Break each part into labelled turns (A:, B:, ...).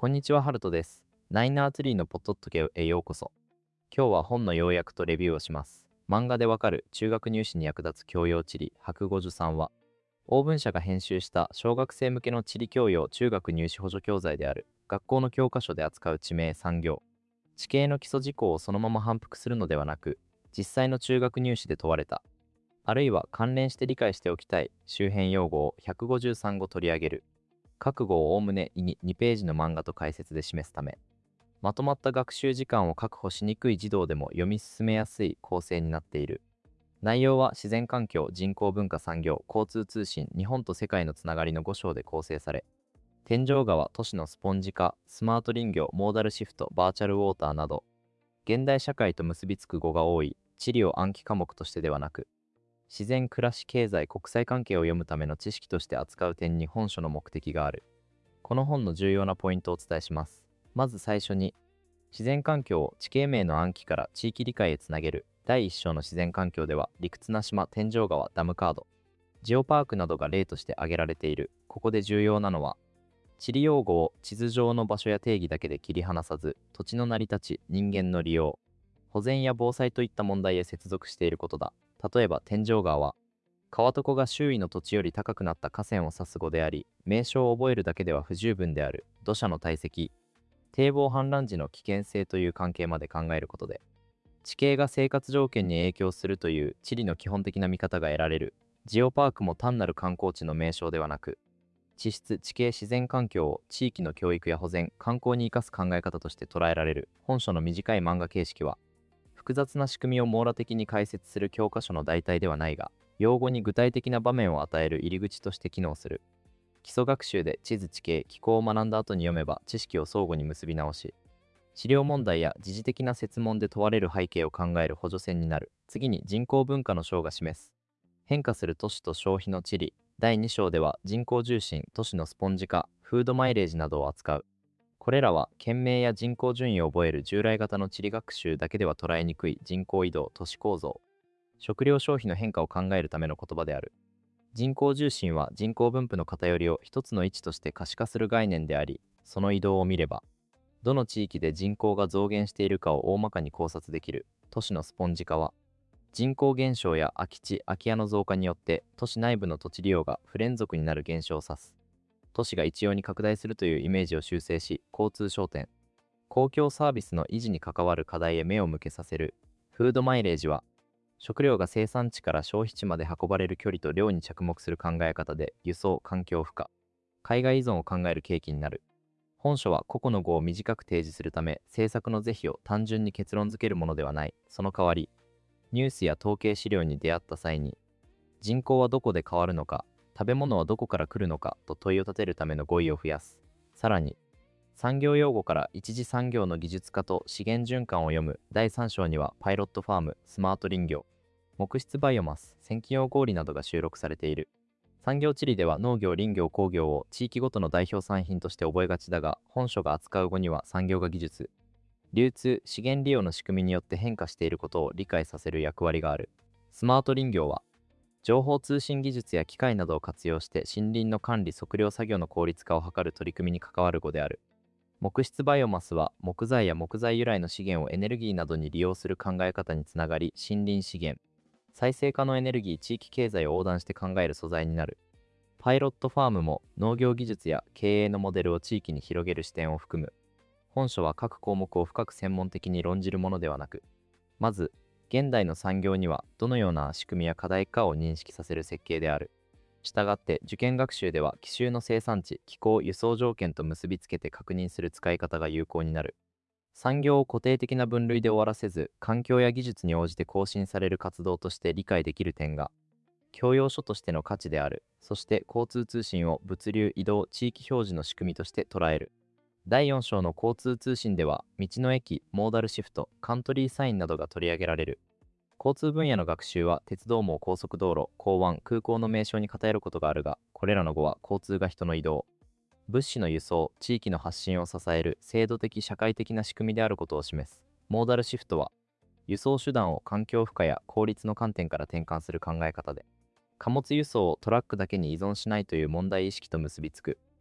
A: こんにちは、ハルトです。ナイナーツリーのポッドキャストへようこそ。今日は本の要約とレビューをします。漫画でわかる中学入試に役立つ教養地理白語授3は、欧文社が編集した小学生向けの地理教養中学入試補助教材である学校の教科書で扱う地名産業、地形の基礎事項をそのまま反復するのではなく、実際の中学入試で問われた、あるいは関連して理解しておきたい周辺用語を153語取り上げる。各語をおおむね2ページの漫画と解説で示すため、まとまった学習時間を確保しにくい児童でも読み進めやすい構成になっている。内容は自然環境、人口文化産業、交通通信、日本と世界のつながりの5章で構成され、天井川、都市のスポンジ化、スマート林業、モーダルシフト、バーチャルウォーターなど、現代社会と結びつく語が多い地理を暗記科目としてではなく、自然、暮らし、経済、国際関係を読むための知識として扱う点に本書の目的がある。この本の重要なポイントをお伝えします。まず最初に、自然環境を地形名の暗記から地域理解へつなげる第1章の自然環境では、陸綱島、天井川、ダムカード、ジオパークなどが例として挙げられている。ここで重要なのは、地理用語を地図上の場所や定義だけで切り離さず、土地の成り立ち、人間の利用、保全や防災といった問題へ接続していることだ。例えば天井川は、川床が周囲の土地より高くなった河川を指す語であり、名称を覚えるだけでは不十分である。土砂の堆積、堤防氾濫時の危険性という関係まで考えることで、地形が生活条件に影響するという地理の基本的な見方が得られる。ジオパークも単なる観光地の名称ではなく、地質、地形、自然環境を地域の教育や保全、観光に生かす考え方として捉えられる。本書の短い漫画形式は、複雑な仕組みを網羅的に解説する教科書の代替ではないが、用語に具体的な場面を与える入り口として機能する。基礎学習で地図、地形、気候を学んだ後に読めば知識を相互に結び直し、資料問題や時事的な設問で問われる背景を考える補助線になる。次に人口文化の章が示す。変化する都市と消費の地理。第2章では人口重心、都市のスポンジ化、フードマイレージなどを扱う。これらは県名や人口順位を覚える従来型の地理学習だけでは捉えにくい人口移動、都市構造、食料消費の変化を考えるための言葉である。人口重心は人口分布の偏りを一つの位置として可視化する概念であり、その移動を見れば、どの地域で人口が増減しているかを大まかに考察できる。都市のスポンジ化は、人口減少や空き地、空き家の増加によって都市内部の土地利用が不連続になる現象を指す。都市が一様に拡大するというイメージを修正し、交通焦点、公共サービスの維持に関わる課題へ目を向けさせる。フードマイレージは、食料が生産地から消費地まで運ばれる距離と量に着目する考え方で、輸送、環境負荷、海外依存を考える契機になる。本書は個々の語を短く提示するため、政策の是非を単純に結論づけるものではない。その代わり、ニュースや統計資料に出会った際に、人口はどこで変わるのか、食べ物はどこから来るのかと問いを立てるための語彙を増やす。さらに、産業用語から一次産業の技術化と資源循環を読む。第3章にはパイロットファーム、スマート林業、木質バイオマス、先起用氷などが収録されている。産業地理では農業、林業、工業を地域ごとの代表産品として覚えがちだが、本書が扱う語には産業が技術、流通、資源利用の仕組みによって変化していることを理解させる役割がある。スマート林業は、情報通信技術や機械などを活用して森林の管理・測量作業の効率化を図る取り組みに関わる語である。木質バイオマスは木材や木材由来の資源をエネルギーなどに利用する考え方につながり、森林資源、再生可能エネルギー、地域経済を横断して考える素材になる。パイロットファームも農業技術や経営のモデルを地域に広げる視点を含む。本書は各項目を深く専門的に論じるものではなく、まず、現代の産業にはどのような仕組みや課題かを認識させる設計である。したがって受験学習では奇襲の生産地、気候、輸送条件と結びつけて確認する使い方が有効になる。産業を固定的な分類で終わらせず、環境や技術に応じて更新される活動として理解できる点が、教養書としての価値である。そして交通通信を物流、移動、地域表示の仕組みとして捉える。第4章の交通通信では、道の駅、モーダルシフト、カントリーサインなどが取り上げられる。交通分野の学習は、鉄道網、高速道路、港湾、空港の名称に偏ることがあるが、これらの語は交通が人の移動、物資の輸送、地域の発信を支える制度的社会的な仕組みであることを示す。モーダルシフトは、輸送手段を環境負荷や効率の観点から転換する考え方で、貨物輸送をトラックだけに依存しないという問題意識と結びつく。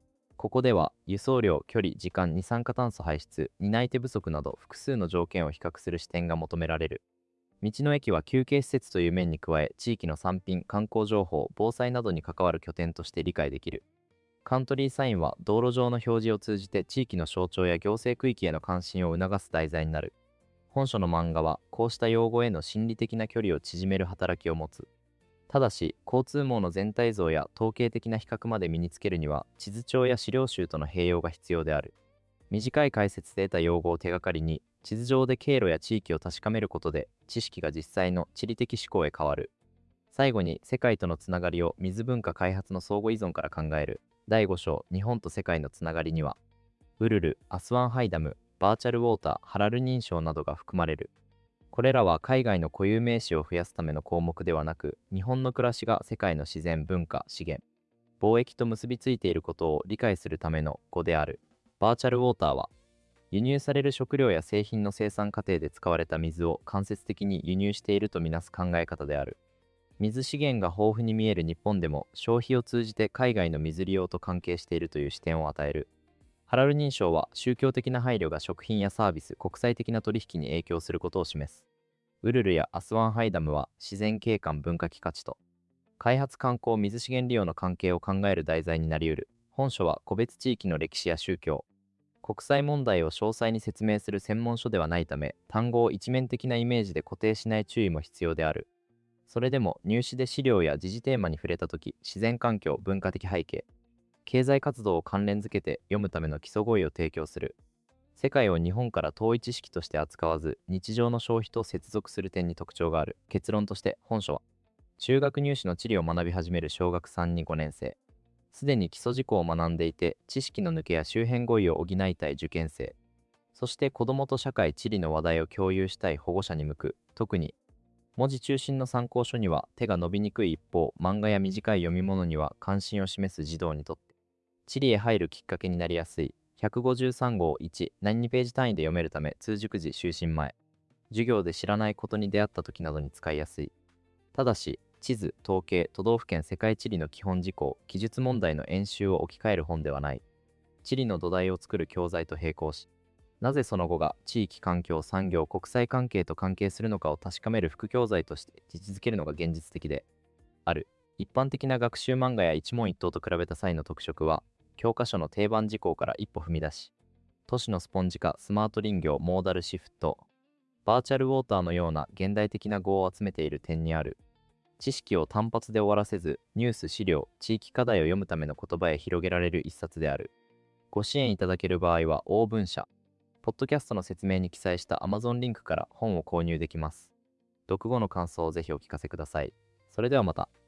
A: ここでは輸送量、距離、時間、二酸化炭素排出、担い手不足など複数の条件を比較する視点が求められる。道の駅は休憩施設という面に加え、地域の産品、観光情報、防災などに関わる拠点として理解できる。カントリーサインは道路上の表示を通じて地域の象徴や行政区域への関心を促す題材になる。本書の漫画はこうした用語への心理的な距離を縮める働きを持つ。ただし、交通網の全体像や統計的な比較まで身につけるには、地図帳や資料集との併用が必要である。短い解説で得た用語を手がかりに、地図上で経路や地域を確かめることで、知識が実際の地理的思考へ変わる。最後に、世界とのつながりを水文化開発の相互依存から考える。第5章、日本と世界のつながりには、ウルル、アスワンハイダム、バーチャルウォーター、ハラル認証などが含まれる。これらは海外の固有名詞を増やすための項目ではなく、日本の暮らしが世界の自然、文化、資源、貿易と結びついていることを理解するための語である。バーチャルウォーターは、輸入される食料や製品の生産過程で使われた水を間接的に輸入しているとみなす考え方である。水資源が豊富に見える日本でも、消費を通じて海外の水利用と関係しているという視点を与える。ハラル認証は宗教的な配慮が食品やサービス、国際的な取引に影響することを示す。ウルルやアスワンハイダムは自然景観文化的価値と開発観光水資源利用の関係を考える題材になり得る。本書は個別地域の歴史や宗教、国際問題を詳細に説明する専門書ではないため、単語を一面的なイメージで固定しない注意も必要である。それでも入試で資料や時事テーマに触れたとき、自然環境、文化的背景、経済活動を関連づけて読むための基礎語彙を提供する。世界を日本から統一識として扱わず、日常の消費と接続する点に特徴がある。結論として、本書は、中学入試の地理を学び始める小学3に5年生、すでに基礎事項を学んでいて、知識の抜けや周辺語彙を補いたい受験生、そして子どもと社会・地理の話題を共有したい保護者に向く。特に、文字中心の参考書には手が伸びにくい一方、漫画や短い読み物には関心を示す児童にとって、地理へ入るきっかけになりやすい。153号1、何2ページ単位で読めるため、通塾時就寝前、授業で知らないことに出会った時などに使いやすい。ただし、地図、統計、都道府県世界地理の基本事項、記述問題の演習を置き換える本ではない。地理の土台を作る教材と並行し、なぜその後が地域環境、産業、国際関係と関係するのかを確かめる副教材として位置づけるのが現実的である。一般的な学習漫画や一問一答と比べた際の特色は、教科書の定番事項から一歩踏み出し、都市のスポンジ化、スマート林業、モーダルシフト、バーチャルウォーターのような現代的な語を集めている点にある。知識を単発で終わらせず、ニュース、資料、地域課題を読むための言葉へ広げられる一冊である。ご支援いただける場合は、応文社、ポッドキャストの説明に記載した Amazon リンクから本を購入できます。読後の感想をぜひお聞かせください。それではまた。